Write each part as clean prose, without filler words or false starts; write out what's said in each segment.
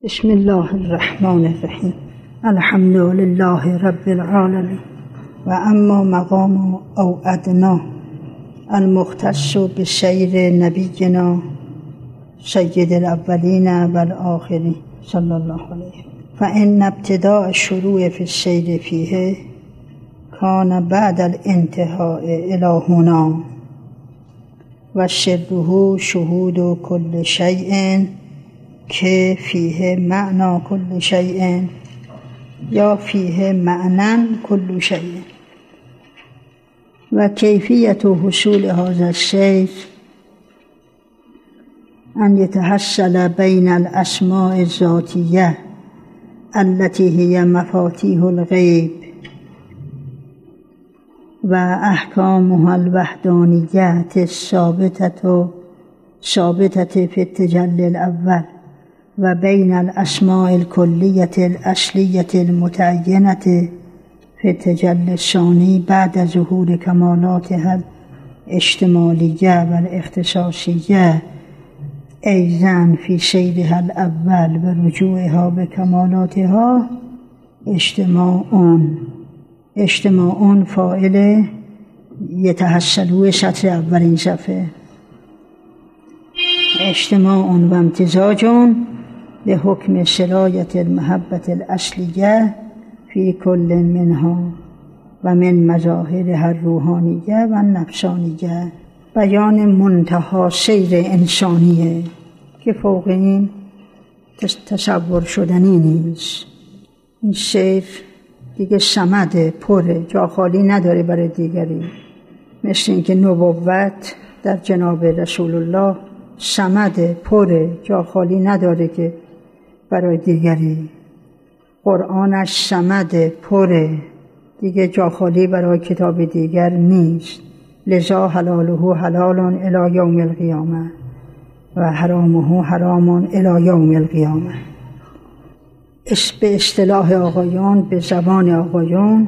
بسم الله الرحمن الرحیم. الحمد لله رب العالمین. و اما مقام او ادنا المختص بسیر نبینا سید الاولین و الاخرین صلی الله علیه فان ابتداء الشروع فی السیر فیه کان بعد الانتهاء الی هنا و سره شهود کل شیء که فیه معنا کل شیء یا فیه معنا کل شیء و کیفیت حصول هذا السیر ان یتحصل بین الاسماء الذاتیه التي هي مفاتیح الغیب و احکامها الوحدانیه الثابته فی التجلی الاول و بین الاسماء الکلیة الاصلیة المتعینة فی التجلی الثانی بعد ظهور کمالاتها الاشتمالیه و الاختصاصیه ایضا فی سیرها الاول و رجوعها به کمالاتها اجتماعون فاعل یتحصلوا سطر اولین صفحه اجتماع و امتزاج به حکم سرایت المحبت الاصلیه فی کل منها و من مظاهرها الروحانیه و نفسانیه بیان منتها سیر انسانیه که فوق این تصور شدنی نیست. این سیر دیگه صمد پره، جا خالی نداره برای دیگری، مثل اینکه نبوت در جناب رسول الله صمد پره، جا خالی نداره که برای دیگری. قرآنش صمد پره، دیگه جا خالی برای کتاب دیگر نیست. لذا حلاله حلال الی یوم القیامه و حرامه حرام الی یوم القیامه. به اصطلاح آقایان، به زبان آقایان،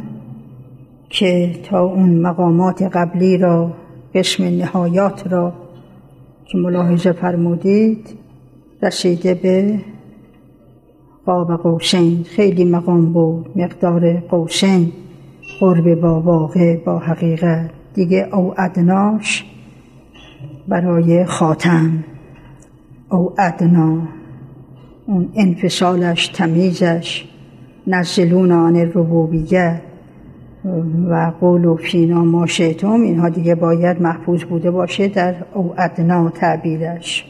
که تا اون مقامات قبلی را، قسم نهایات را که ملاحظه فرمودید، رسیده به قاب قوسین. خیلی مقام بود، مقدار قوسین، قرب با واقع، با حقیقت. دیگه او ادناش برای خاتم، او ادنا، اون انفصالش، تمیزش، نزلون عن الربوبیه و قولوا فینا ما شئتم، اینها دیگه باید محفوظ بوده باشه در او ادنا تعبیرش.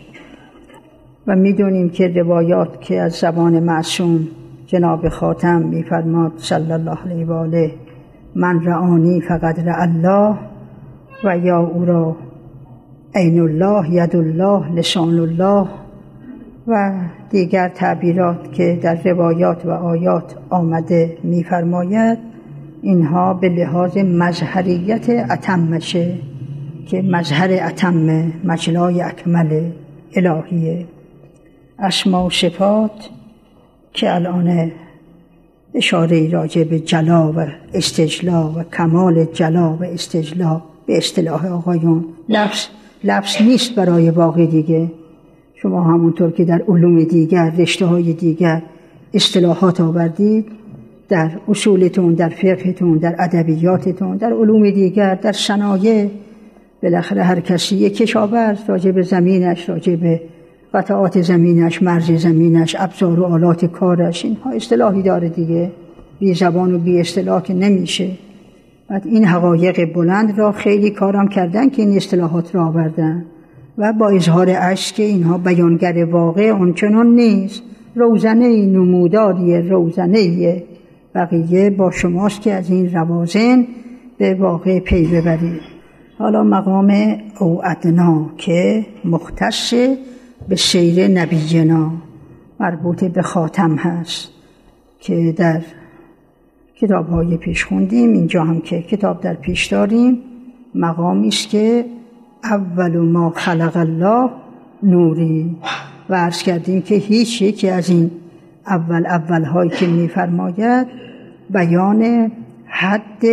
و میدونیم که روایات که از زبان معصوم جناب خاتم میفرماد صلی الله علیه و آله: من رآنی فقد رأى الله و یا او را عین الله، ید الله، لسان الله و دیگر تعبیرات که در روایات و آیات آمده میفرماید. اینها به لحاظ مظهریت اتمشه که مظهر اتم، مجلای اکمل الهیه. اسما و صفات که الان اشاره راجع به جلا و استجلا و کمال جلا و استجلا به اصطلاح آقایون لفظ نیست برای باقی دیگه. شما همونطور که در علوم دیگر، رشته‌های دیگر اصطلاحات آوردید، در اصولتون، در فقهتون، در ادبیاتتون، در علوم دیگر، در صنایع، بالاخره هر کسی یک کشاورز راجع به زمینش، راجع به قطعات زمینش، مرز زمینش، ابزار و آلات کارش، اینها اصطلاحی داره دیگه. بی زبان و بی اصطلاح که نمیشه. بعد این حقایق بلند را خیلی کارم کردن که این اصطلاحات را آوردن و با اظهار عجز که اینها بیانگر واقع آنچنان نیست. روزنه نموداری روزنه بقیه با شماست که از این روازن به واقع پی ببرید. حالا مقام او ادنا که مختص به سیر نبینا، مربوط به خاتم هست که در کتاب‌های پیش خوندیم، اینجا هم که کتاب در پیش داریم. مقامی است که اول ما خلق الله نوری، و عرض کردیم که هیچ یکی از این اولهایی که می‌فرماید بیان حد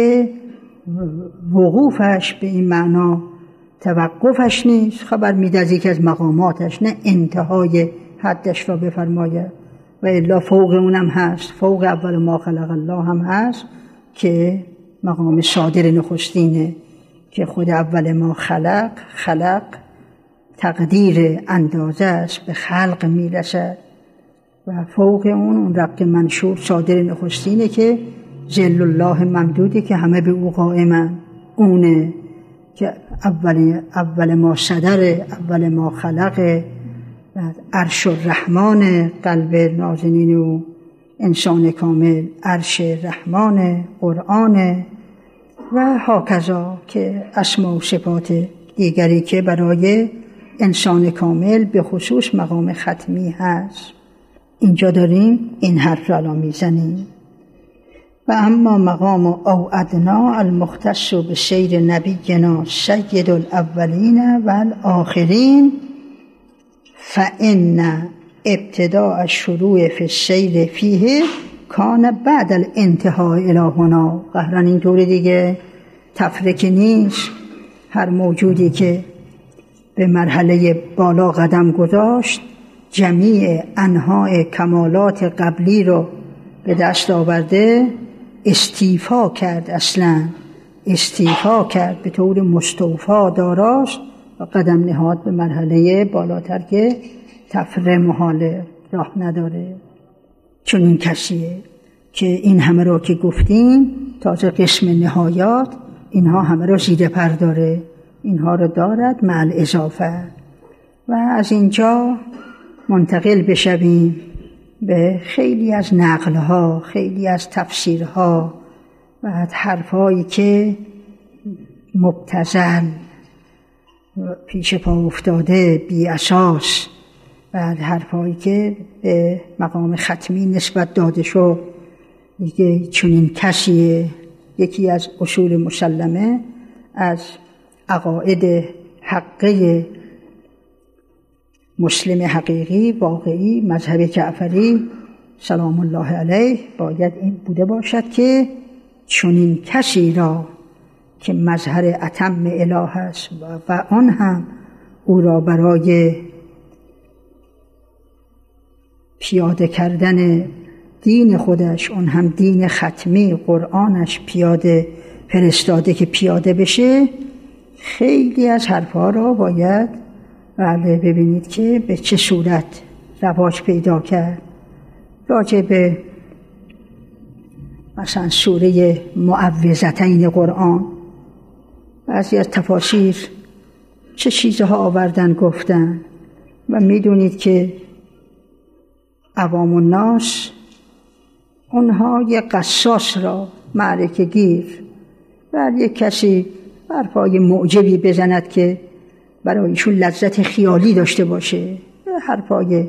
وقوفش به این معنا توقفش نیست، خبر میده از یکی از مقاماتش، نه انتهای حدش را بفرماید. و الا فوق اونم هست، فوق اول ما خلق الله هم هست که مقام صادر نخستینه که خود اول ما خلق تقدیر اندازه است به خلق میرسد و فوق اون رب منشور صادر نخستینه که ظل الله ممدوده که همه به او قائمن، اونه که اول ما صدر، اول ما خلق، عرش الرحمن قلب نازنین و انسان کامل، عرش رحمان قرآن و هاکذا که اسما و صفات دیگری که برای انسان کامل به خصوص مقام ختمی هست. اینجا داریم این حرف را الان میزنیم. و اما مقام او ادنا المختص به سیر نبینا سید الاولین و الاخرین فان ابتداء الشروع فی السیر فیه کان بعد الانتهاء الی هنا. قهرن اینطور دیگه تفرقه نیست. هر موجودی که به مرحله بالا قدم گذاشت جمیع انواع کمالات قبلی رو به دست آورده، استیفا کرد، اصلا استیفا کرد، به طور مستوفا داراست و قدم نهاد به مرحله بالاتر که تفره محاله، راه نداره. چون این کسیه که این همه را که گفتیم تازه قسم نهایات اینها همه را زیر پر داره، اینها را دارد مع الاضافه. و از اینجا منتقل بشویم به خیلی از نقلها، خیلی از تفسیرها و حرفایی که مبتذل، پیش پا افتاده، بی اساس و حرفایی که به مقام ختمی نسبت داده شد. دیگه چنین کسیه. یکی از اصول مسلمه از عقاید حقه مسلم حقیقی واقعی مذهب جعفری سلام الله علیه باید این بوده باشد که چنین کسی را که مظهر اتم اله است و آن هم او را برای پیاده کردن دین خودش، اون هم دین ختمی قرآنش پیاده فرستاده که پیاده بشه، خیلی از حرفها را باید ببینید که به چه صورت رواج پیدا کرد. راجع به مثلا سوره معوذتین قرآن بعضی از تفاسیر چه چیزها آوردن گفتن و میدونید که عوام الناس اونها یک قصاص را معرکه گیر و یک کسی حرفای معجبی بزند که برایشون لذت خیالی داشته باشه، حرفای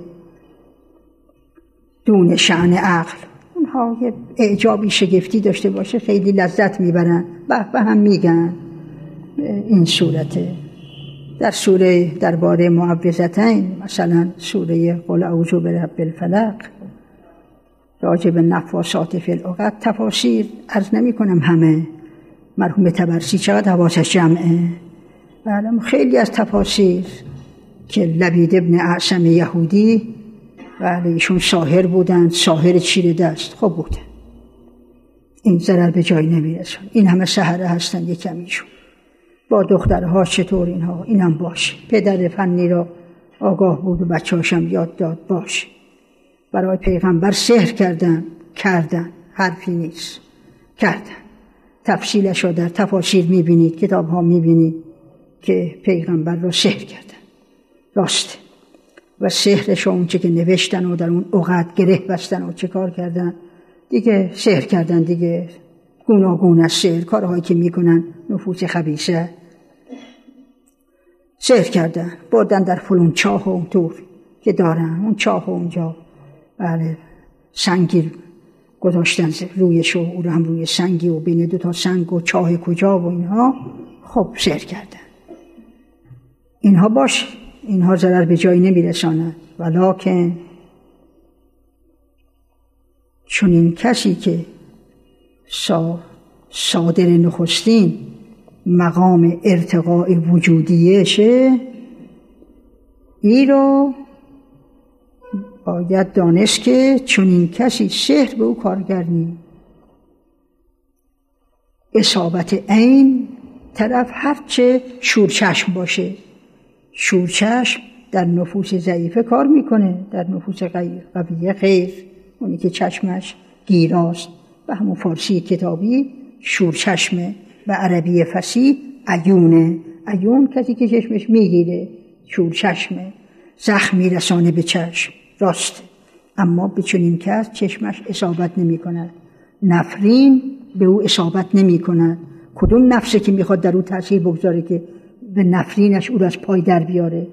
دون شأن عقل، اونها یه اعجابی شگفتی داشته باشه، خیلی لذت میبرن، به هم میگن. این صورته در سوره درباره معوذتین، مثلا سوره قل اعوذ برب الفلق، راجع به نفاسات فی العقد، تفاسیر عرض نمی کنم همه، مرحوم طبرسی چقدر حواسش جمعه. بله خیلی از تفاسیر که لبید ابن اعصم یهودی، بله ایشون ساحر بودن، ساحر چیره دست خب بودن، این ضرر به جایی نمیرسن. این همه سحره هستن، یک کمیشون با دخترها چطور اینها، اینم باشه. پدر فنی را آگاه بود و بچه‌هاشم یاد داد باشه. برای پیغمبر سحر کردن حرفی نیست، کردن. تفصیلش را در تفاسیر میبینید، کتاب ها میبینید که پیغمبر را سحر کردن، راسته. و سحرش اون چه که نوشتن و در اون عقد گره بستن و چه کار کردن دیگه، سحر کردن دیگه، گوناگون از سحر، کارهایی که میکنن نفوس خبیثه، سحر کردن، بردن در فلون چاه و اونطور که دارن، اون چاه و اونجا بله سنگی گذاشتن رویش و او رو هم روی سنگی و بین دو تا سنگ و چاه کجا و اینها، خب سحر کردن. اینها باشه، اینها ضرر به جایی نمیرساند، ولکن چون این کسی که صادر نخستین مقام ارتقاء وجودیشه، ای رو باید دانست که چون این کسی سحر به او کارگر نیست. اصابت عین طرف هرچه شورچشم باشه، شورچشم در نفوس ضعیفه کار میکنه، در نفوس قویه خیر. اونی که چشمش گیراست و همون فارسی کتابی شورچشمه و عربی فصیح عیونه. عیون کسی که چشمش میگیره، شورچشمه، زخم میرسانه به چشم، راسته. اما به چنین کس چشمش اصابت نمی کند، نفرین به او اصابت نمی کند. کدوم نفسه که میخواد در او تأثیر بگذاره که به نفرینش او را از پای در بیاره؟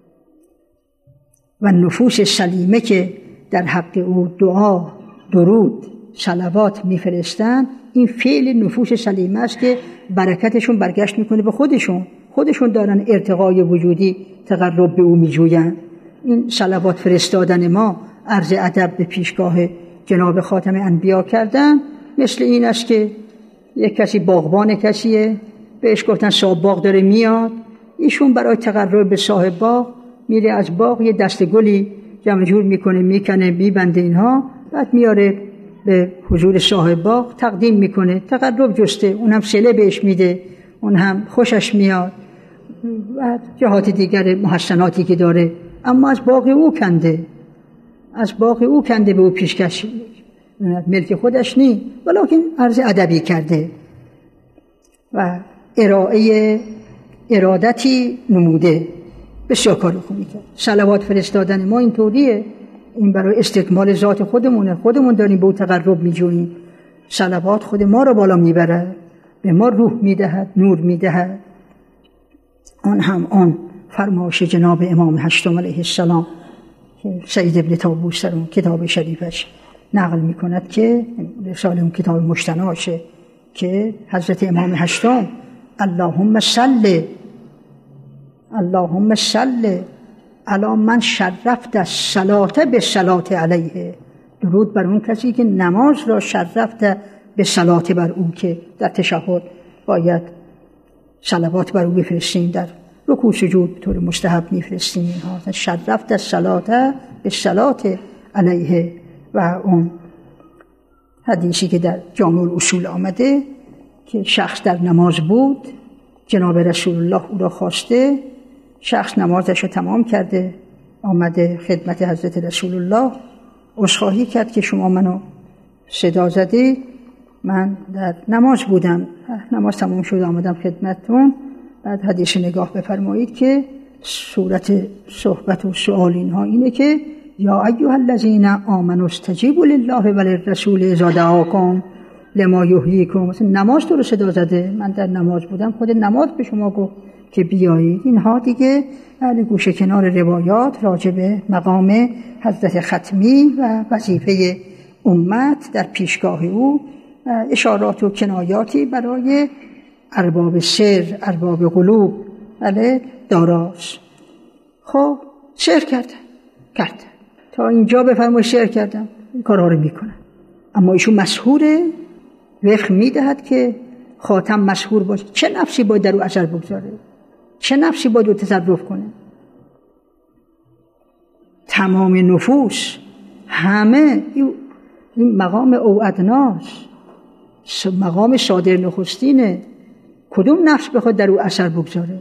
و نفوس سلیمه که در حق او دعا، درود، صلوات میفرستن، این فعل نفوس سلیمه است که برکتشون برگشت میکنه به خودشون دارن ارتقای وجودی تقرب به او میجوین. این صلوات فرستادن ما، عرض ادب به پیشگاه جناب خاتم انبیا کردن، مثل این است که یک کسی باغبان کسیه، بهش گفتن صاحب باغ داره میاد، ایشون برای تقرب به صاحب باغ میره از باغ یه دسته گلی جمع جور میکنه، میکنه، میبنده اینها، بعد میاره به حضور صاحب باغ تقدیم میکنه، تقرب جسته، اون هم صله بهش میده، اون هم خوشش میاد و جهات دیگر محسناتی که داره. اما از باغ او کنده به او پیشکش، ملک خودش نی، ولیکن عرض ادبی کرده و ارادتی نموده. بسیار کار خوبی کرد. صلوات فرستادن ما این طوریه، این برای استکمال ذات خودمون داریم به او تقرب میجوییم. صلوات خود ما رو بالا میبره، به ما روح میدهد، نور میدهد. آن فرمایش جناب امام هشتم علیه السلام که سید ابن طاووس در اون کتاب شریفش نقل میکند که رسال اون کتاب مجتناشه که حضرت امام هشتم اللهم صل علی من شرفت الصلاة بالصلاة علیه. درود بر اون کسی که نماز را شرفت به صلات بر او، که در تشهد باید صلوات بر او بفرستیم، در رکوع سجود طور مستحب میفرستیم اینها. شرفت الصلاة بالصلاة علیه. و اون حدیثی که در جامع الاصول آمده که شخص در نماز بود، جناب رسول الله او را خواسته، شخص نمازش رو تمام کرده، آمده خدمت حضرت رسول الله، عذرخواهی کرد که شما منو صدا زدید، من در نماز بودم، نماز تمام شد آمدم خدمتتون. بعد حدیث نگاه بفرمایید که صورت صحبت و سؤال اینها اینه که یا ایها الذین آمنوا استجیبوا لله و للرسول اذا دعاکم لما یحییکم. نماز تو رو صدا زده، من در نماز بودم، خود نماز به شما گفت که بیایید. اینها دیگه اهل گوشه کنار روایات راجع به مقام حضرت ختمی و وظیفه امت در پیشگاه او، اشارات و کنایاتی برای ارباب سر، ارباب قلوب داراست. خب شعر کردن تا اینجا بفرمایید شعر کردم، این کارها رو میکنن. اما ایشون مسحوره، وفق میدهد که خاتم مسحور باشه. چه نفسی باید در او اثر بگذاره؟ چه نفسی باید او تصرف کنه؟ تمام نفوس، همه این مقام اوعدناست، مقام صادر نخستینه. کدوم نفس بخواد در او اثر بگذاره؟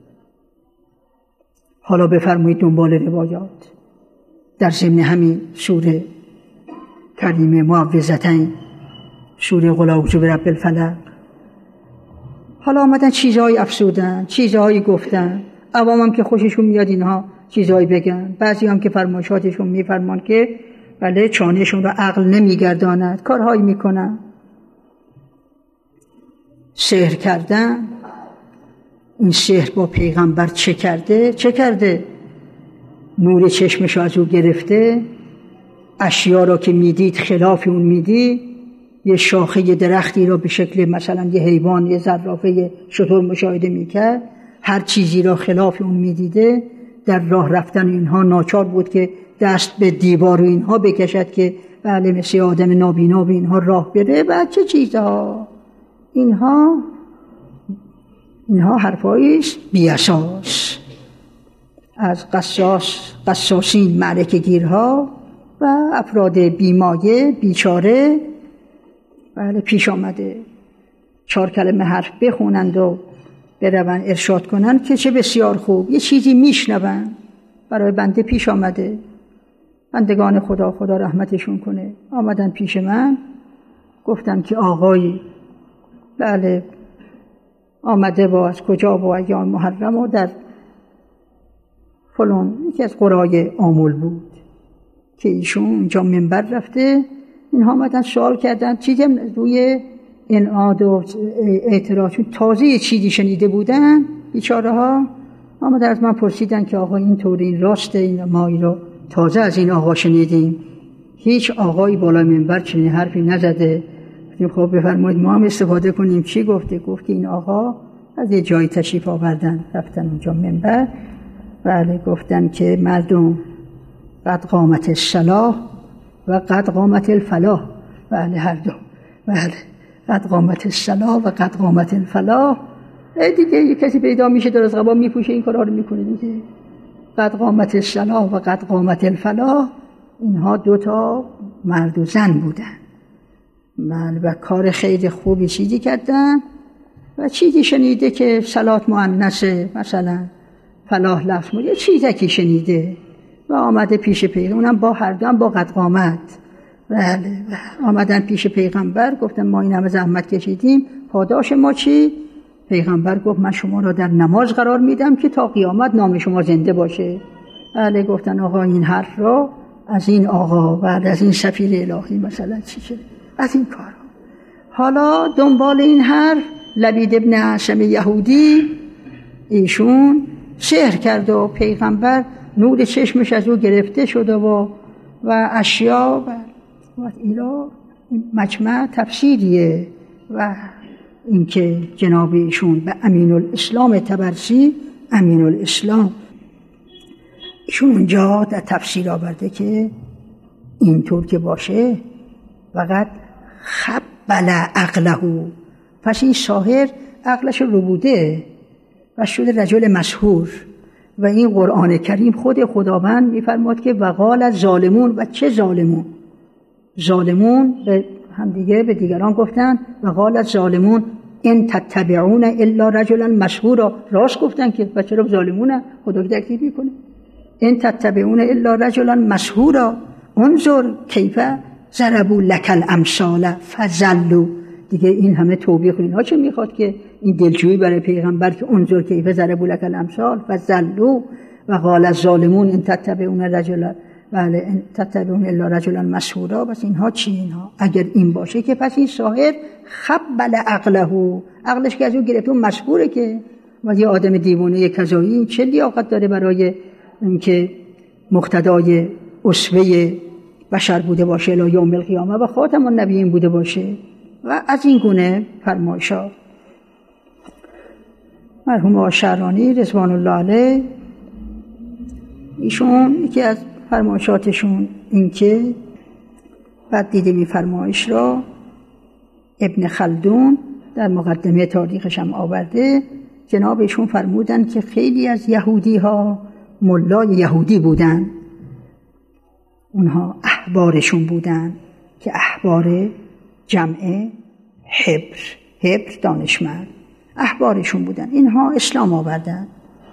حالا بفرمایید دنبال روایات در ضمن همین سوره کریمه معوذتین، سوره قل اعوذ برب الفلق، حالا آمدن چیزهایی افسودن، چیزهایی گفتن. عوامم که خوششون میاد اینها چیزهایی بگن، بعضی هم که فرمایشاتشون میفرمان که بله چانهشون رو عقل نمیگرداند، کارهایی میکنن. سحر کردن، این سحر با پیغمبر چه کرده؟ نور چشمش از او گرفته، اشیا را که میدید خلاف اون میدید. یه شاخه درختی را به شکل مثلا یه حیوان، یه زرافه شتر مشاهده میکرد، هر چیزی را خلاف اون میدیده. در راه رفتن اینها ناچار بود که دست به دیوار و اینها بکشد که بله مثل آدم نابینا به اینها راه بره. بعد چه چیزها؟ اینها حرفاییست بی اساس از قصاصین معرکه گیرها و افراد بیمایه بیچاره بله پیش آمده 4 کلمه حرف بخونند و بروند ارشاد کنند که چه بسیار خوب، یه چیزی میشنوند برای بنده پیش آمده. بندگان خدا رحمتشون کنه آمدن پیش من، گفتن که آقایی بله آمده با از کجا با ایام محرم و در فلان یکی از قرای آمول بود که ایشون اونجا منبر رفته. اینها آمدن سوال کردن چیزی روی انعاد و اعتراض، تازه یه چیزی شنیده بودن بیچاره ها، آمدن از من پرسیدن که آقا این طوری این راسته، این ما این رو تازه از این آقا شنیدیم، هیچ آقایی بالا منبر چنین حرفی نزده. خب بفرمایید ما هم استفاده کنیم. چی گفته؟ گفت که این آقا از یه جایی تشریف آوردن رفتن اونجا منبر، بله گفتن که مردم قد قامت الصلاة و قد قامت الفلاح، بله هر دو، بله قد قامت الصلاة و قد قامت الفلاح. دیگه یه کسی پیدا میشه درست قبا میپوشه این کارا رو میکنه دیگه. قد قامت الصلاة و قد قامت الفلاح، اینها 2 مرد و زن بودن و کار خیلی خوبی چیزی کردن و چیزی شنیده که صلات مؤنثه مثلا فلاح لفظ یه چیزی شنیده و آمده پیش پیغمبر، اونم با هر دو هم با قد قامت. بله آمدن پیش پیغمبر گفتن ما این همه زحمت کشیدیم، پاداش ما چی؟ پیغمبر گفت من شما را در نماز قرار میدم که تا قیامت نام شما زنده باشه. بله گفتن آقا این حرف را از این آقا بعد از این سفیر الهی مثلا چی شد از این کار. حالا دنبال این حرف لبید ابن اعصم یهودی ایشون سحر کرد و پیغمبر نور چشمش از او گرفته شده و اشیا و اینا مجمع تفسیریه و اینکه جناب ایشون به امین الاسلام طبرسی، امین الاسلام ایشون اونجا در تفسیر آورده که اینطور که باشه وقت خبل عقله، پس این ساحر عقلش رو بوده و شده رجل مسحور. و این قرآن کریم خود خداوند میفرماد که وقال الظالمون، و چه ظالمون؟ ظالمون به هم دیگه به دیگران گفتن وقال الظالمون ان تتبعون الا رجلا مسحورا، راست گفتن که و چرا ظالمونه؟ خدا که تکذیب میکنه. ان تتبعون الا رجلا مسحورا انظر کیف ضربوا لك الامثال فضلوا. دیگه این همه توبیخ اینها چه میخواد که این دلجویی برای پیغمبر که انظر کیف ضربوا لك الامثال فضلوا و قال الظالمون ان تتبعون رجلا، بله ان تتبعون الا رجلا مسحورا. بس اینها چی؟ اینها اگر این باشه که پس این ساحر خبل عقله، عقلش که از اون گرفته اون مسحوره که و یه آدم دیوانه کذایی چه لیاقت داره برای اینکه مقتدای اسوه بشر بوده باشه الی یوم القیامه و خاتم النبیین بوده باشه و از این گونه فرمایشات. مرحوم آقای شعرانی رضوان الله علیه ایشون یکی از فرمایشاتشون این که بعد دیدیم این فرمایش را ابن خلدون در مقدمه تاریخش هم آورده. جناب ایشون فرمودن که خیلی از یهودی ها ملای یهودی بودن، اونها احبارشون بودن که احبار جمع حبر دانشمند، احبارشون بودن. اینها اسلام آوردن،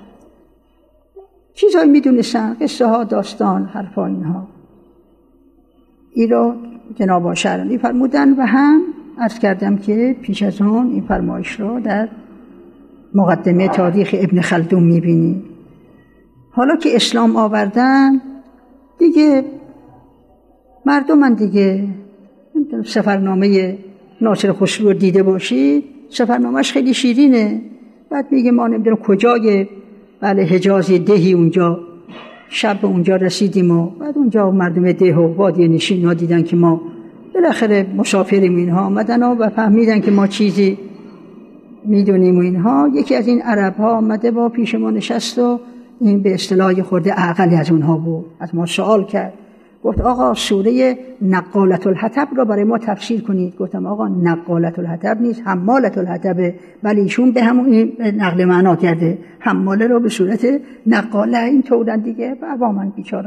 چیزایی میدونستن، قصه ها، داستان، حرفا اینها. این را جناب شعرانی فرمودن و هم عرض کردم که پیش از اون این فرمایش را در مقدمه تاریخ ابن خلدون میبینی. حالا که اسلام آوردن دیگه مردم دیگه سفرنامه ناصر خسرو رو دیده باشید، سفرنامهش خیلی شیرینه. بعد میگه ما نمیدونم کجای بله حجاز دهی اونجا شب اونجا رسیدیم و بعد اونجا مردم ده و وادی نشین ها دیدن که ما بالاخره مسافریم، اینها آمدن و فهمیدن که ما چیزی میدونیم و اینها. یکی از این عرب ها آمده با پیش ما نشست و این به اصطلاح خورده عقلی از اونها بود، از ما سوال کرد، گفت آقا سوره نقالة الحطب را برای ما تفسیر کنید. گفتم آقا نقالة الحطب نیست، حمالة الحطب. ولی ایشون به همون نقل معنا کرده، حماله را به صورت نقاله این طورن دیگه. و من بیچاره ها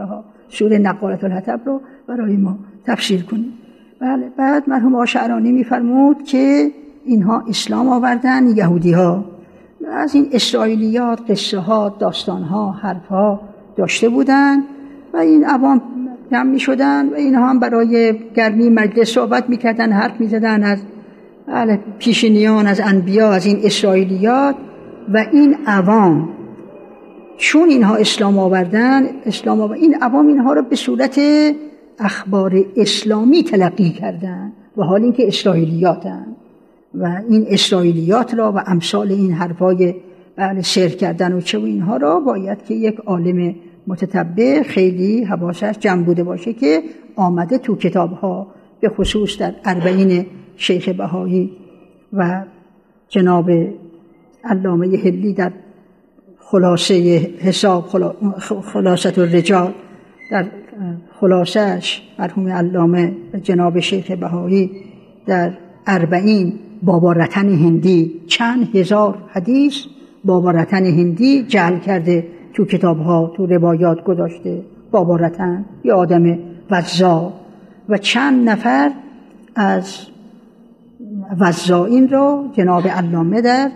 سوره نقالة الحطب رو برای ما تفسیر کنیم. بله. بعد مرحوم آقا شعرانی میفرمود که اینها اسلام آوردن، یهودی ها از این اسرائیلیات، قصه ها، داستان ها، حرف ها داشته بودن و این عوام جمع می شدن و اینها هم برای گرمی مجلس صحبت می کردن، حرف می زدن از پیشینیان، از انبیا، از این اسرائیلیات. و این عوام چون اینها اسلام آوردن، این عوام اینها رو به صورت اخبار اسلامی تلقی کردن و حال اینکه اسرائیلیاتن و این اسرائیلیات را و امثال این حرفای شعر کردن و چه و اینها را باید که یک عالم متتبع خیلی حواسش جمع بوده باشه که آمده تو کتاب‌ها، به خصوص در اربعین شیخ بهایی و جناب علامه هلی در خلاصه حساب خلاصه الرجال، در خلاصه‌اش مرحوم علامه جناب شیخ بهایی در اربعین بابا رتن هندی چند هزار حدیث بابا رتن هندی جعل کرده تو کتاب‌ها، تو روایات گذاشته. بابا رتن یه آدم وزا و چند نفر از وزائین رو جناب علامه در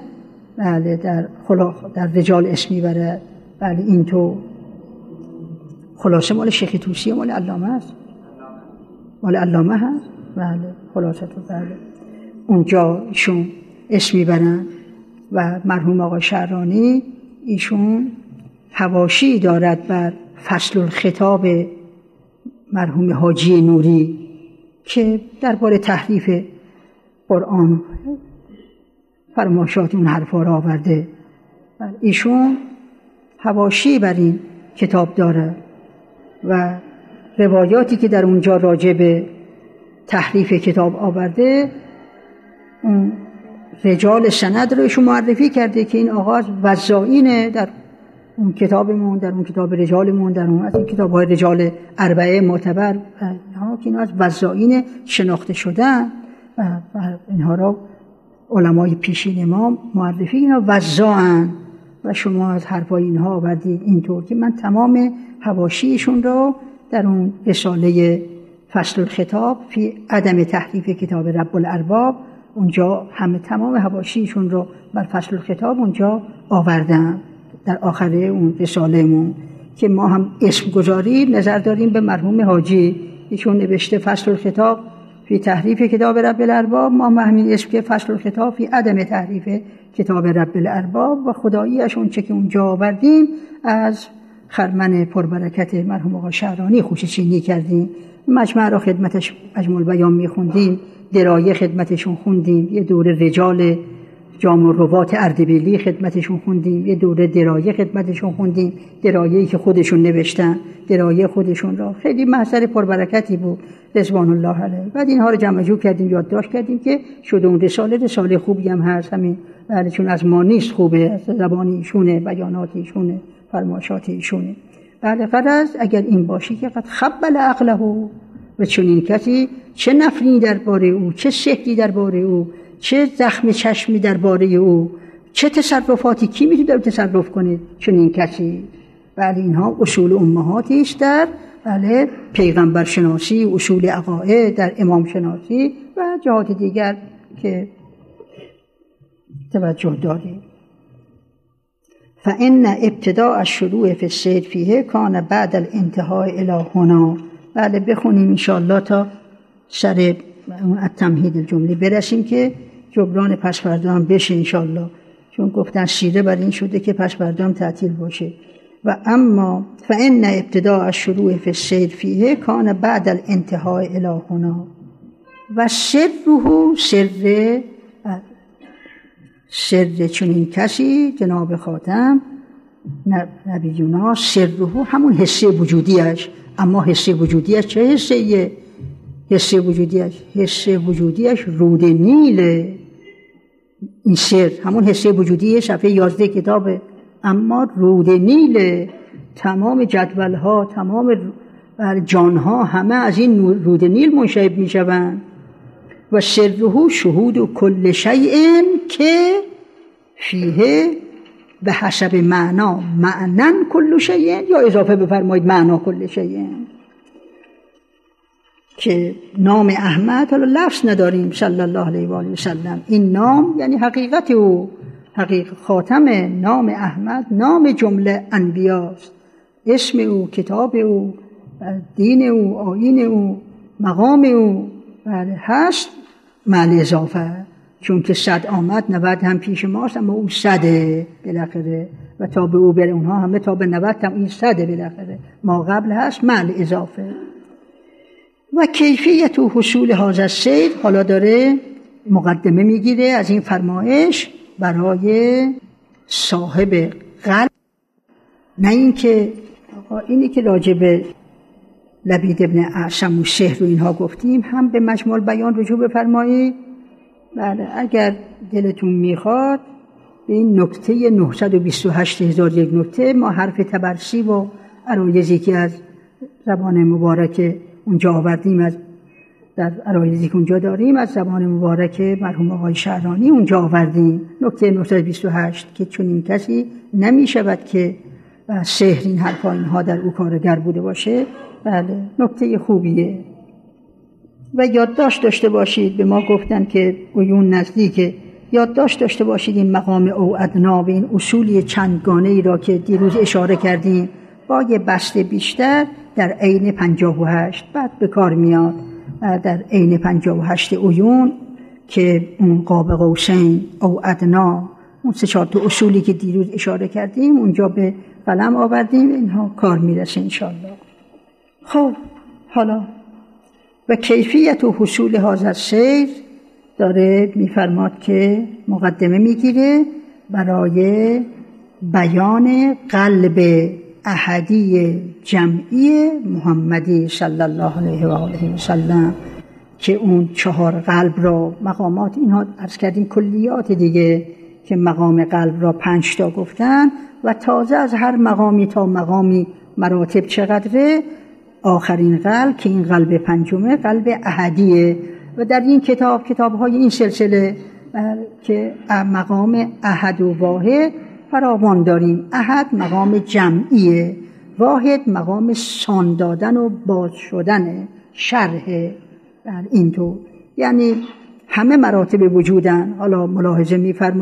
رجال اسمی بره. بله این تو خلاصه مال شیخ توسی مال علامه هست، مال علامه هست. بله خلاصه تو بله اونجا ایشون اسمی برن و مرحوم آقا شعرانی ایشون حواشی دارد بر فصل الخطاب مرحوم حاجی نوری که درباره تحریف قرآن فرمایشات اون حرفا را آورده. ایشون حواشی بر این کتاب داره و روایاتی که در اونجا راجع به تحریف کتاب آورده، اون رجال سند رو ایشون معرفی کرده که این آقا از وزائینه در اون کتابمون، در اون کتاب رجالمون، در اون از این کتاب‌های رجال اربعه معتبر که اینا از وزائین شناخته شدن و اینها رو علمای پیشین ما معرفی اینا وزاعن و شما از حرفای اینها آوردید اینطور که من تمام حواشیشون رو در اون رساله فصل الخطاب فی عدم تحریف کتاب رب الارباب اونجا همه تمام حواشیشون رو بر فصل الخطاب اونجا آوردم در آخر اون رساله‌مون که ما هم اسم گذاری نظر داریم به مرحوم حاجی. ایشون نوشته فصل الخطاب فی تحریف کتاب رب الارباب، ما همین اسم که فصل الخطاب فی عدم تحریف کتاب رب الارباب و خداییش اون چه که اونجا آوردیم از خرمن پربرکت مرحوم آقا شعرانی خوشچینی کردیم. مجمع را خدمتش مجموع البیان میخوندیم، درایه خدمتشون خوندیم، یه دوره رجال جامع الروات اردبیلی خدمتشون خوندیم، یه دوره درایه خدمتشون خوندیم، درایه‌ای که خودشون نوشتن، درایه خودشون را خیلی محضر پربرکتی بود رضوان الله علیه. بعد اینها رو جمع جور کردیم، یادداشت کردیم که شده اون رساله خوبی هم هست همین. بله چون از ما نیست، خوبه، از زبان ایشونه، بیانات ایشونه، فرمایشات ایشونه. بله غرض اگر این باشی که قد خبل عقله و چون این کسی چه نفرینی درباره او، چه سحری درباره او، چه زخم چشمی درباره او، چه تصرفاتی کی میتونه در تصرف کنه چون این کسی. بله اینها اصول امهاتی است در بله پیغمبر شناسی، اصول عقاید، در امام شناسی و جهات دیگر که توجه داریم. فإن ابتداء الشروع في السیر فیه کان بعد الانتهاء الی هنا. بله بخونیم انشاءالله تا سر التمهید الجمله برسیم که جبران پس فردا هم بشه انشاءالله، چون گفتن سیره بر این شده که پس فردا هم تعطیل باشه. و اما فإن ابتداء الشروع في السیر فیه کان بعد الانتهاء الی هنا و سر چون این کسی جناب خاتم نبیونا سره همون حس وجودیش. اما حس وجودیش چه حسیه؟ حس وجودیش رود نیله. این سر همون حس وجودیه، صفحه 11 کتابه. اما رود نیله، تمام جدولها، تمام جانها همه از این رود نیل منشعب می شوند. و سره شهود کل شیء که فیه به حسب معنا معنن کل شیء، یا اضافه بفرمایید معنا کل شیء. که نام احمد، حالا لفظ نداریم صلی الله علیه و آله و سلم، این نام یعنی حقیقت او، خاتم نام احمد نام جمله انبیاست، اسم او، کتاب او، دین او، آیین او، مقام او هست مع اضافه. چون که 100 آمد 90 هم پیش ماست، اما اون 100 بالاخره و تا به او بره اونها همه تا به 90 هم این 100 بالاخره، ما قبل هست مع اضافه. و کیفیت و حصول هذا السیر، حالا داره مقدمه میگیره از این فرمایش برای صاحب قلب، نه اینی که راجب لبید ابن اعصم و سحر و اینها گفتیم هم به مجموع بیان رجوع بفرمایید. بله اگر دلتون میخواد به این نکته 928,001 نکته ما حرف تبرسی و عرایزی که از زبان مبارک اونجا آوردیم، از در عرایزی که اونجا داریم از زبان مبارک مرحوم آقای شعرانی اونجا آوردیم. نکته 928 که چون این کسی نمیشود که سحر این حرفا اینها در او کارگر بوده باشه. بله نکته خوبیه. و یادداشت داشته باشید، به ما گفتن که عیون نزدیکه، یادداشت داشته باشید این مقام او ادنا به این اصولی چندگانه ای را که دیروز اشاره کردیم با یه بسته بیشتر در عین 58 بعد به کار میاد. در عین 58 عیون که اون قاب قوسین او ادنا، اون 3-4 اصولی که دیروز اشاره کردیم اونجا به قلم آوردیم، اینها کار میرسه انشاءالله. خب حالا و کیفیت و حصول هذا السیر داره میفرماد که مقدمه میگیره برای بیان قلب احدی جمعی محمدی صلی الله علیه و آله و سلم، که اون 4 قلب را مقامات اینها عرض کردیم کلیات دیگه که مقام قلب را 5 تا گفتن و تازه از هر مقامی تا مقامی مراتب چقدره. آخرین قلب که این قلب 5 قلب احدیه و در این کتاب‌های این سلسله که مقام احد و واحد فراوان داریم. احد مقام جمعیه، واحد مقام سان دادن و باز شدن شرح. اینطور یعنی همه مراتب وجودن. حالا ملاحظه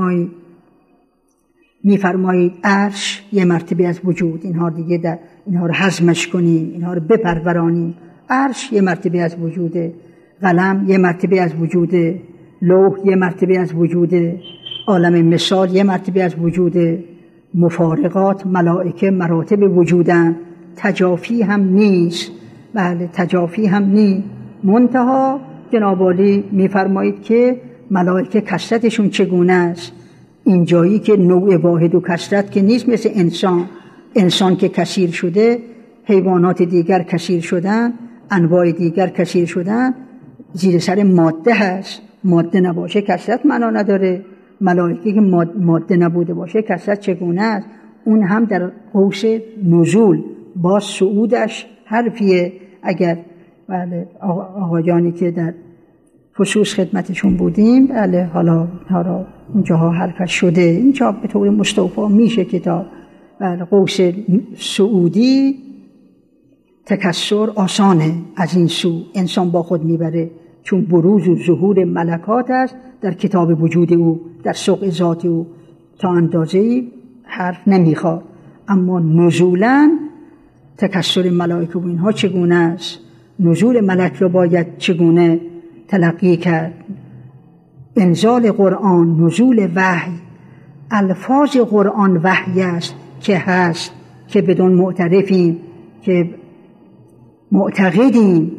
میفرمایید عرش یه مرتبه از وجود، اینها دیگه اینها رو هضمش کنیم، اینها رو بپرورانیم. عرش یه مرتبه از وجوده، قلم یه مرتبه از وجوده، لوح یه مرتبه از وجوده، عالم مثال یه مرتبه از وجوده، مفارقات ملائکه مراتب وجودن، تجافی هم نیست. بله تجافی هم نیست. منتها جناب عالی میفرمایید که ملائکه کثرتشون چگونه است. این جایی که نوع واحد و کثرت که نیست، مثل انسان که کثیر شده، حیوانات دیگر کثیر شدن، انواع دیگر کثیر شدن، زیر سر ماده هست. ماده نباشه کثرت معنا نداره. ملائکه که ماده نبوده باشه کثرت چگونه است؟ اون هم در قوس نزول با صعودش حرفیه. اگر بله آقایانی که در خصوص خدمتشون بودیم، بله حالا اونجاها حرفش شده، اینجا به طور مستوفا میشه کتاب. بله قوس صعودی تکسر آسانه، از این سو انسان با خود میبره، چون بروز و ظهور ملکات است در کتاب وجود او، در سوق ذات او، تا اندازه‌ای حرف نمیخواد. اما نزولاً تکسر ملائکه و اینها چگونه است، نزول ملک را باید چگونه تلقی کرد. انزال قرآن، نزول وحی، الفاظ قرآن وحی است که هست، که بدون معترفیم، که معتقدیم.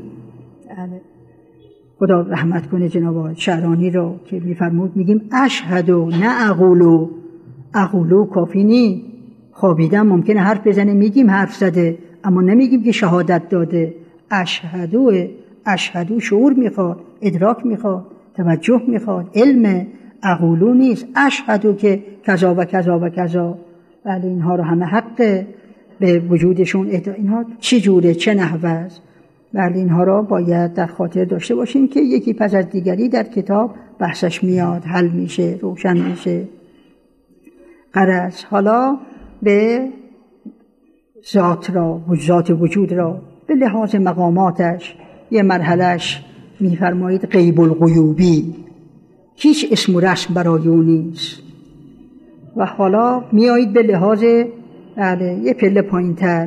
خدا رحمت کنه جناب شعرانی رو که میفرمود میگیم اشهدو نه اقولو کافی نی. خوابیدم ممکنه حرف بزنه، میگیم حرف زده، اما نمیگیم که شهادت داده. اشهدو شعور میخواد، ادراک میخواد، توجه میخواد، علم. اقولو نیست. اشهدو که کذا و کذا و کذا. بله اینها رو همه حق به وجودشون اینها چی جوره، چه نحوه است. بله اینها را باید در خاطر داشته باشیم که یکی پس از دیگری در کتاب بحثش میاد، حل میشه، روشن میشه. غرض حالا به ذات وجود را به لحاظ مقاماتش یه مرحلهش میفرمایید غیب الغیوبی، هیچ اسم و رسم برای اون نیست. و حالا میایید به لحاظ یه پله پایین تر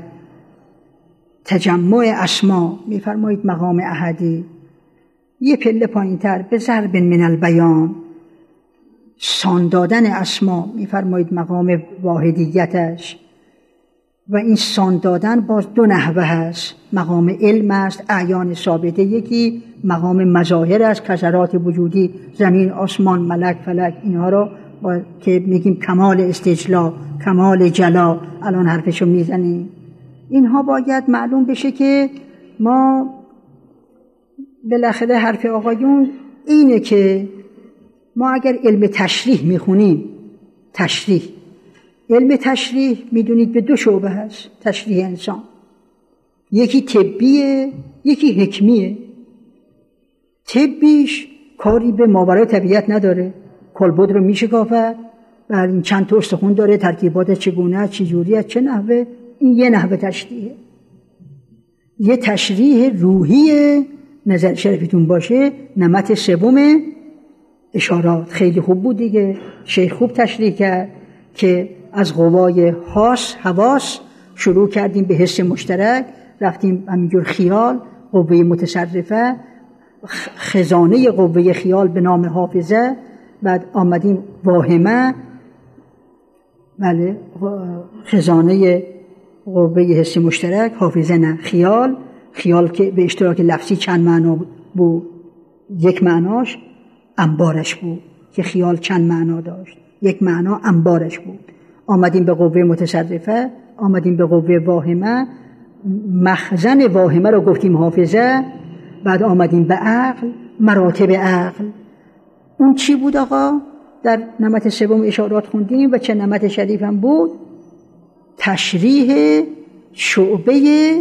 تجمع اسما، میفرمایید مقام احدی. یه پله پایین تر به ضرب من البیان سان دادن اسما، میفرمایید مقام واحدیتش. و این سان دادن باز دو نحوه هست، مقام علم است، اعیان ثابته، یکی مقام مظاهر است، کسرات وجودی، زمین، آسمان، ملک، فلک، اینها رو که میگیم کمال استجلا، کمال جلا، الان حرفشو میزنیم. اینها باید معلوم بشه که ما بالاخره حرف آقایون اینه که ما اگر علم تشریح میخونیم، علم تشریح میدونید به دو شعبه هست تشریح انسان، یکی طبیه، یکی حکمیه. طبیش کاری به ماورای طبیعت نداره، کالبد رو میشکافد، بعد این چند تا استخون داره، ترکیبات چگونه، چجوری، چه نحوه. این یه نحوه تشریحه. یه تشریح روحیه، نظر شرفتون باشه، نمط سوم اشارات. خیلی خوب بود دیگه، شیخ خوب تشریح کرد که از قوای حواس شروع کردیم به حس مشترک، رفتیم همینجور خیال، قوه متصرفه، خزانه قوه خیال به نام حافظه، بعد آمدیم واهمه، بله خزانه قوه حس مشترک، حافظه نه، خیال که به اشتراک لفظی چند معنا بود. یک معناش انبارش بود که خیال چند معنا داشت، یک معنا انبارش بود. آمدیم به قوه متصرفه، آمدیم به قوه واهمه، مخزن واهمه رو گفتیم حافظه، بعد آمدیم به عقل، مراتب عقل. اون چی بود آقا؟ در نمط سوم اشارات خوندیم و چه نمط شریف هم بود؟ تشریح شعبه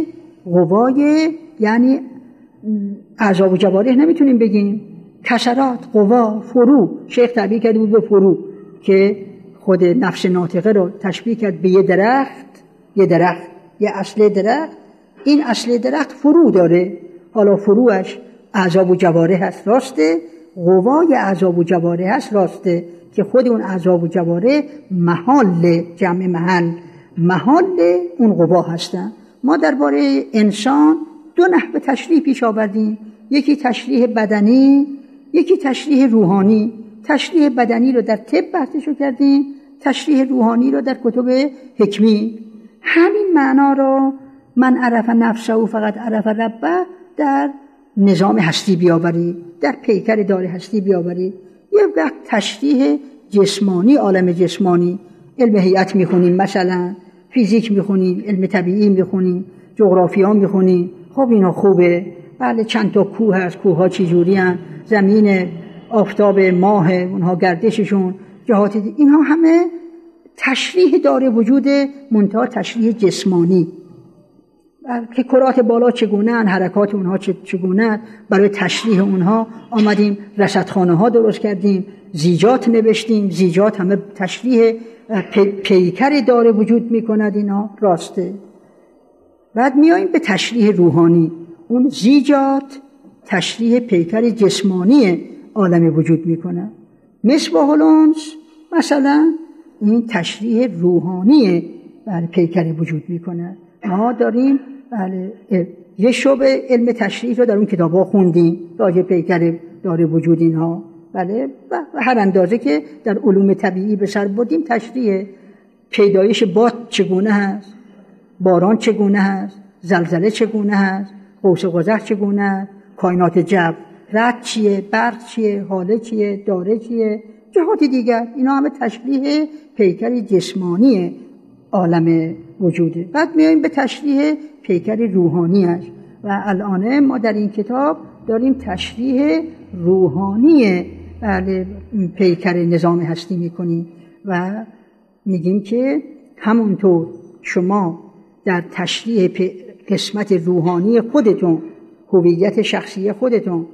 قوای، یعنی اعضا و جوارح نمیتونیم بگیم، کسرات، قوا، فرو. شیخ تعبیر کرده بود به فرو که خود نفس ناطقه رو تشبیه کرد به یه درخت، یه اصل درخت. این اصل درخت فرو داره، حالا فروش اعضا و جوارح هست، راسته، قوای اعضا و جوارح هست، راسته، که خود اون اعضا و جوارح محل، جمع محل اون قوا هستن. ما درباره انسان دو نحوه تشریح پیش آوردیم، یکی تشریح بدنی، یکی تشریح روحانی. تشریح بدنی رو در طب بحثشو کردیم، تشریح روحانی رو در کتب حکمی. همین معنا رو من عرف نفسه فقط عرف ربه در نظام هستی بیاوری، در پیکر دار هستی بیاوری. یه وقت تشریح جسمانی، عالم جسمانی، علم هیئت میخونیم، مثلا فیزیک میخونیم، علم طبیعی میخونیم، جغرافیا میخونیم، خب اینا خوبه، بله چند تا کوه هست، کوه ها چی جوری هست، زمین، آفتاب، ماه، اونها گردششون، جهات اینها همه تشریح داره وجود، منتها تشریح جسمانی که کرات بالا چگونه هن، حرکات اونها چگونه، برای تشریح اونها آمدیم رصدخانه ها درست کردیم، زیجات نوشتیم، زیجات همه تشریح پیکر داره وجود میکند، اینا راسته. بعد میاییم به تشریح روحانی، اون زیجات تشریح پیکر جسمانی عالم وجود میکنه. مصباح الانس مثلا این تشریح روحانی پیکر وجود میکنه. ما داریم یه شعبه علم تشریح رو در اون کتابا خوندیم، راجع پیکر داره وجود اینها، بله، و هر اندازه که در علوم طبیعی به سر بردیم، تشریح پیدایش باد چگونه هست، باران چگونه هست، زلزله چگونه هست، قوس قزح چگونه هست، کائنات جو، رعد چیه، برق چیه، حاله چیه، داره چیه، جهات دیگر، اینا همه تشریح پیکر جسمانی عالم وجوده. بعد میایم به تشریح پیکر روحانیش و الان ما در این کتاب داریم تشریح روحانی پیکر نظام هستی میکنیم و میگیم که همونطور شما در تشریح قسمت روحانی خودتون، هویت شخصی خودتون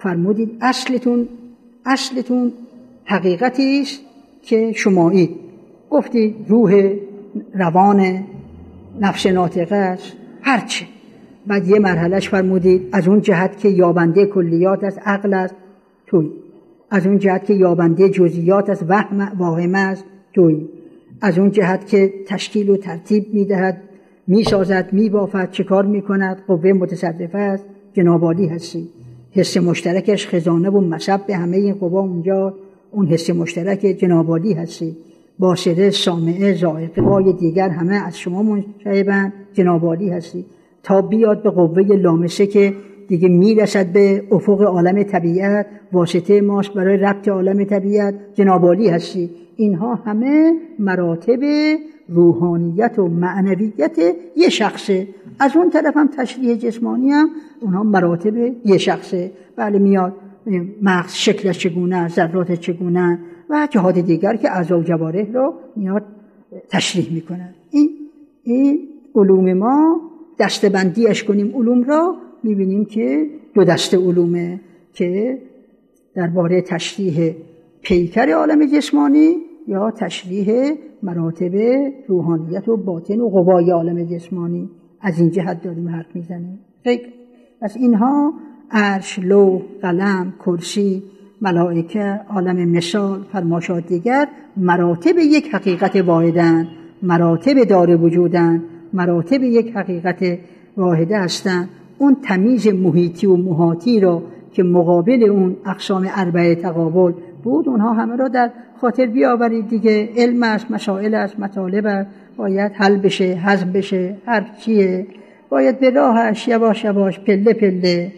فرمودید اصلتون حقیقتی است که شمایید، گفتی روح، روان، نفس ناطقه است، هرچه. بعد یه مرحلهش فرمودید از اون جهت که یابنده کلیات است، عقل است، توی. از اون جهت که یابنده جزئیات است، واهم است، توی. از اون جهت که تشکیل و ترتیب میدهد، میسازد، میبافد، چه کار میکند، قوه متصرفه است، جناب عالی هستی. حس مشترکش خزانه و مصب به همه این قوا اونجا، اون حس مشترک جناب عالی هستی. باصره، سامعه، ذائقه، وای دیگر همه از شما منشعبند، جناب عالی هستی. تا بیاد به قوه لامسه که دیگه میرسد به افق عالم طبیعت، واسطه ماست برای ربط عالم طبیعت، جناب عالی هستی. اینها همه مراتب روحانیت و معنویت یه شخصه. از اون طرف هم تشریح جسمانی هم اونها مراتب یه شخصه. بله میاد مغز شکلش چگونه، ذرات چگونه و جهات دیگر که اعضا و جوارح رو میاد تشریح میکنن. این علوم ما دسته‌بندیش کنیم علوم را، میبینیم که دو دسته علومه که درباره تشریح پیکر عالم جسمانی یا تشریح مراتب روحانیت و باطن و قوای عالم جسمانی، از این جهت داریم حرف میزنیم. پس اینها عرش، لوح، قلم، کرسی، ملائکه، عالم مثال، فرماشات دیگر مراتب یک حقیقت واحدن، مراتب دار وجودن، مراتب یک حقیقت واحده هستند. اون تمیز محیطی و محاطی را که مقابل اون اقسام اربعه تقابل بود، اونها همه را در خاطر بیاورید دیگه. علم است، مسائل است، مطالب است، باید حل بشه، هضم بشه، حرف چیه، باید به راهش یواش یواش پله پله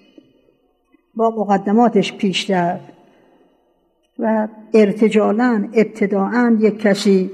با مقدماتش پیش رفت. و ارتجالاً ابتداعاً یک کسی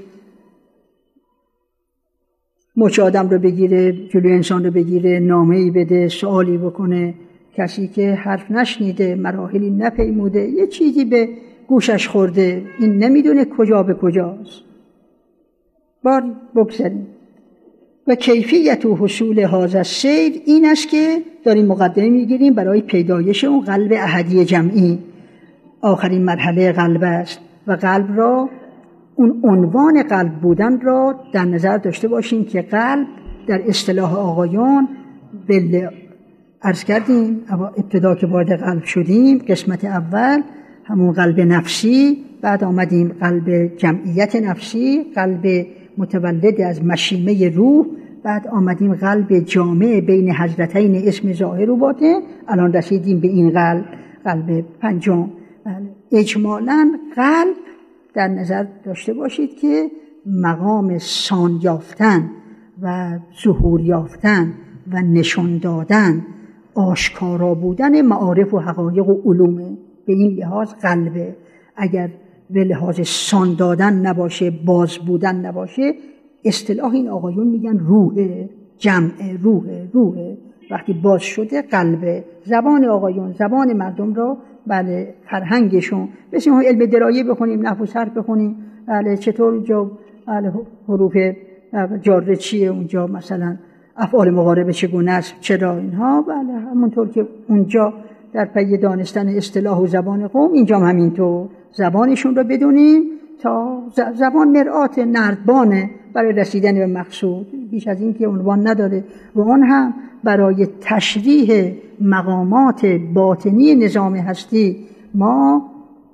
مچ آدم رو بگیره، جلوی انسان رو بگیره، نامه‌ای بده، سوالی بکنه، کسی که حرف نشنیده، مراحلی نپیموده، یه چیزی به گوشش خورده، این نمیدونه کجا به کجاست. بار بگذاریم. و کیفیت و حصول هذا السیر این است که داریم مقدمه میگیریم برای پیدایش اون قلب احدی جمعی. آخرین مرحله قلب است و قلب را، اون عنوان قلب بودن را در نظر داشته باشیم که قلب در اصطلاح آقایان عرض کردیم ابتدا که وارد قلب شدیم، قسمت اول همون قلب نفسی، بعد آمدیم قلب جمعیت نفسی، قلب متولد از مشیمه روح، بعد آمدیم قلب جامع بین حضرتین اسم ظاهر و باطن، الان رسیدیم به این قلب پنجم. اجمالاً قلب در نظر داشته باشید که مقام سان یافتن و ظهور یافتن و نشان دادن، آشکارا بودن معارف و حقایق و علومه. به این لحاظ قلبه. اگر به لحاظ سان دادن نباشه، باز بودن نباشه، اصطلاح این آقایون میگن روحه، جمعه، روحه. وقتی باز شده قلبه. زبان آقایون، زبان مردم را، بله فرهنگشون، بسیم های علم درایه بخونیم، نحو و صرف بخونیم، بله چطور اونجا بله حروف جاره چیه، اونجا مثلا افعال مقاربه چگونه است، چرا اینها، بله همونطور که اونجا در پی دانستن اصطلاح و زبان قوم، اینجا هم همینطور زبانشون رو بدونیم تا زبان مرآت نردبانه برای رسیدن به مقصود، بیش از این که عنوان نداره. و اون هم برای تشریح مقامات باطنی نظام هستی. ما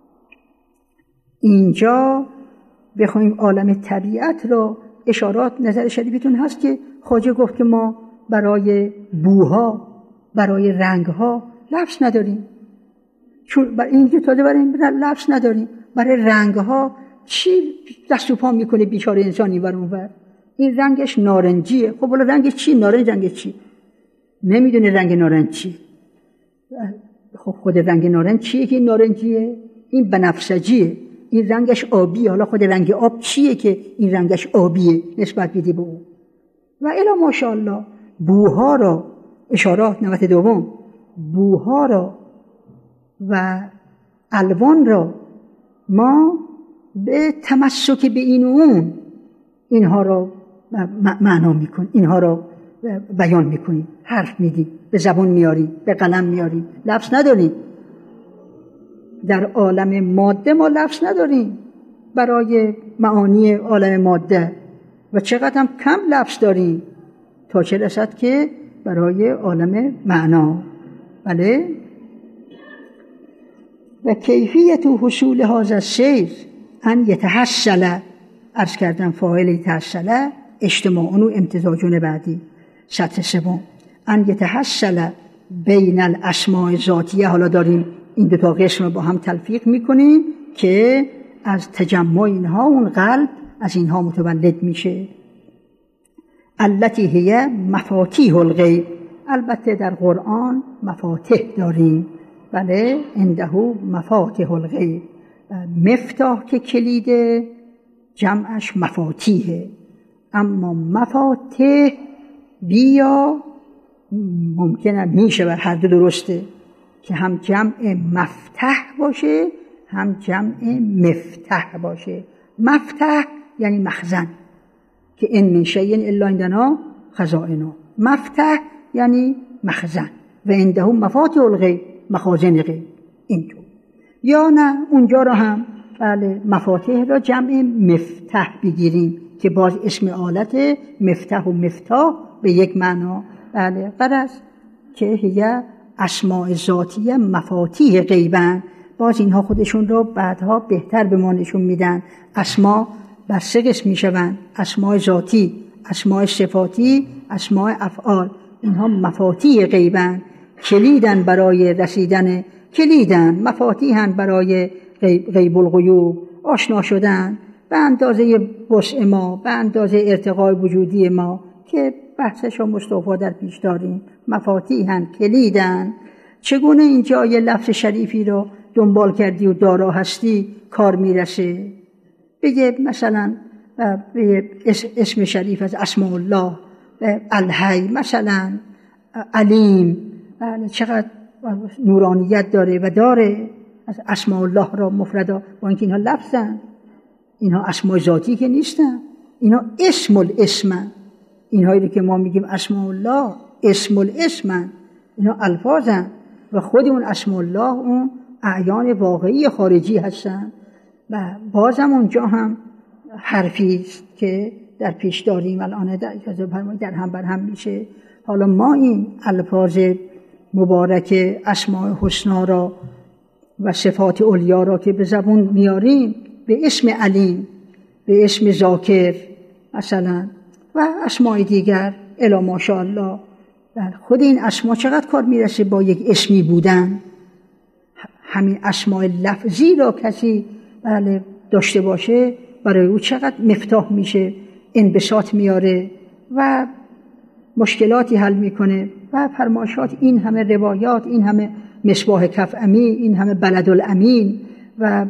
اینجا بخوایم عالم طبیعت را، اشارات نظر شریفتون هست که خواجه گفت که ما برای بوها، برای رنگها لفظ نداریم، چون اینجا تازه برای لفظ نداریم. برای رنگها چی دست و پا میکنه بیچاره انسانی بر اونور؟ این رنگش نارنجیه. خب حالا رنگش چی؟ نارنج رنگش چی؟ نمیدونه رنگ نارنج چی. خب خود رنگ نارنج چیه که این نارنجیه؟ این بنفسجیه. این رنگش آبیه. حالا خود رنگ آب چیه که این رنگش آبیه نسبت بدی به اون؟ و الا ماشاءالله بوها را، اشارات نوبت دوم، بوها را و الوان را ما به تمسک به این و اون اینها را معنا میکنیم، اینها را بیان میکنیم، حرف میدیم، به زبان میاری، به قلم میاری، لفظ نداریم. در عالم ماده ما لفظ نداریم. برای معانی عالم ماده و چقدر هم کم لفظ داریم تا چه رسد که برای عالم معنا. بله. و کیفیت حصول هذا السیر ان یتحصل، عرض کردم فاعل یتحصل اجتماعون و امتزاجون بعدی. سطر سوم ان یتحصل بین الاسماء ذاتیه. حالا داریم این دو تا قسم رو با هم تلفیق میکنیم که از تجمع اینها اون قلب از اینها متولد میشه. التي هي مفاتیح الغیب. البته در قرآن مفاتیح داریم. بله، عنده مفاتیح الغیب. مفتاح که کلیده جمعش مفاتیحه، اما مفاتیح بیا ممکنه میشه و هر دو درسته که هم جمع مفتح باشه هم جمع مفتح باشه. مفتح یعنی مخزن، که ان من شیء الا عندنا خزائنه. مفتح یعنی مخزن و عنده مفاتیح الغیب، مخازن غیب. اینطور. یا نه اونجا رو هم بله مفاتیح را جمع مفتح بگیریم که باز اسم آلت مفتح و مفتاح به یک معنا. بله، غرض که هی اسماء ذاتیه مفاتیح غیبن. باز اینها خودشون رو بعدها بهتر به ما نشون میدن. اسما بر سه قسم میشوند: اسماء ذاتی، اسماء صفاتی، اسماء افعال. اینها مفاتیح غیبن، کلیدن برای رسیدن، کلیدن مفاتیحن برای غیب الغیوب، آشنا شدن به اندازه وسع ما، به اندازه ارتقای وجودی ما که بحثش رو مصطفی در پیش داریم. مفاتیحن، کلیدن. چگونه اینجا یه لفظ شریفی رو دنبال کردی و دارا هستی کار میرسه؟ بگه مثلا به اسم شریف از اسماء الله الحی، مثلا علیم، چقدر نورانیت داره و داره. از اسماء الله را مفردا، با اینکه اینها لفظن، اینها اسماء ذاتی که نیستن، اینها اسم الاسمن. اینهایی که ما میگیم اسماء الله اسم الاسمن، اینها الفاظن و خود اون اسماء الله اون اعیان واقعی خارجی هستن. و بازم اونجا هم حرفی است که در پیش داریم الان، اجازه فرمایید در هم بر هم میشه. حالا ما این الفاظ مبارک اسماء حسنا را و صفات علیا را که به زبون میاریم، به اسم علیم، به اسم ذاکر مثلا و اسماء دیگر الا ماشاءالله، در خود این اسما چقدر کار میرسه با یک اسمی بودن. همین اسماء لفظی را کسی بله داشته باشه برای او چقدر مفتاح میشه، انبساط میاره و مشکلاتی حل میکنه. و فرمایشات این همه روایات، این همه مصباح کف امین، این همه بلد الامین و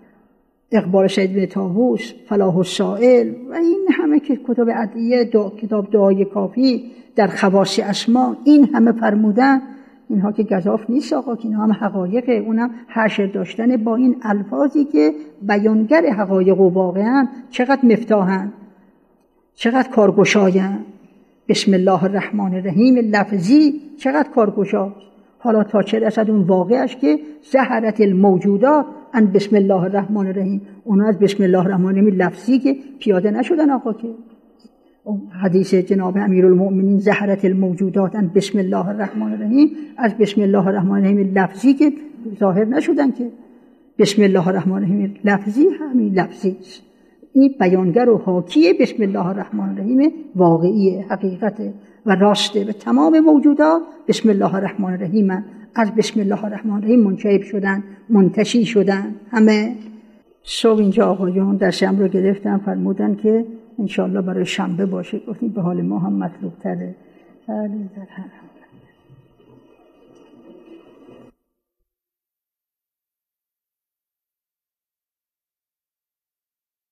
اقبال سید بن طاووس، فلاح السائل و این همه که کتب ادعیه، کتاب دعای کافی در خواص اسما، این همه فرمودن. اینها که گزاف نیست آقا، که اینها هم حقایقه، اونم حشر داشتن با این الفاظی که بیانگر حقایق و واقعا چقدر مفتاحن، چقدر کارگشاین. بسم الله الرحمن الرحیم لفظی چقدر کارگشاست. حالا تا چه رسد اون واقعش که ظهرت الموجودات ان بسم الله الرحمن الرحیم. اونا از بسم الله الرحمن الرحیم لفظی که پیاده نشدن آقا، که حدیث جناب امیرالمؤمنین ظهرت الموجودات ان بسم الله الرحمن الرحیم، از بسم الله الرحمن الرحیم لفظی که ظاهر نشدن، که بسم الله الرحمن الرحیم لفظی همین لفظی است. این بیانگر و حاکی بسم الله الرحمن الرحیم واقعی، حقیقته و راسته و تمام موجودات بسم الله الرحمن الرحیم از بسم الله الرحمن الرحیم منشعب شدن، منتشی شدن. همه صبح اینجا آقایون درسم رو گرفتن، فرمودن که انشاءالله برای شنبه باشه. گفتیم به حال ما هم مطلوب تره.